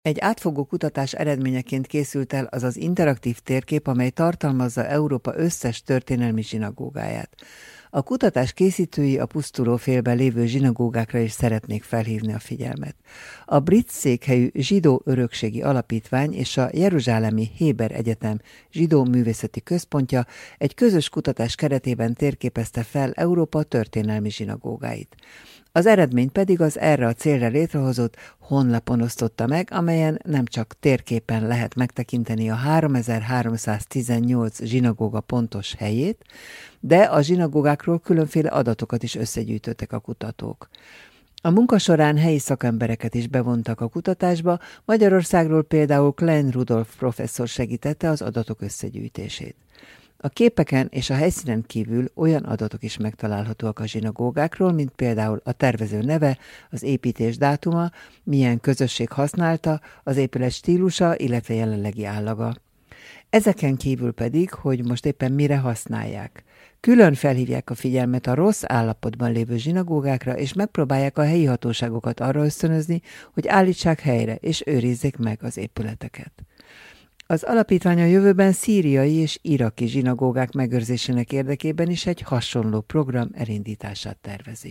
Egy átfogó kutatás eredményeként készült el az interaktív térkép, amely tartalmazza Európa összes történelmi zsinagógáját. A kutatás készítői a pusztuló félben lévő zsinagógákra is szeretnék felhívni a figyelmet. A brit székhelyű Zsidó Örökségi Alapítvány és a Jeruzsálemi Héber Egyetem Zsidó Művészeti Központja egy közös kutatás keretében térképezte fel Európa történelmi zsinagógáit. Az eredményt pedig az erre a célra létrehozott honlapon osztotta meg, amelyen nem csak térképen lehet megtekinteni a 3318 zsinagóga pontos helyét, de a zsinagógákról különféle adatokat is összegyűjtöttek a kutatók. A munka során helyi szakembereket is bevontak a kutatásba, Magyarországról például Klein Rudolf professzor segítette az adatok összegyűjtését. A képeken és a helyszínen kívül olyan adatok is megtalálhatóak a zsinagógákról, mint például a tervező neve, az építés dátuma, milyen közösség használta, az épület stílusa, illetve jelenlegi állaga. Ezeken kívül pedig, hogy most éppen mire használják. Külön felhívják a figyelmet a rossz állapotban lévő zsinagógákra, és megpróbálják a helyi hatóságokat arra ösztönözni, hogy állítsák helyre és őrizzék meg az épületeket. Az alapítvány a jövőben szíriai és iraki zsinagógák megőrzésének érdekében is egy hasonló program elindítását tervezi.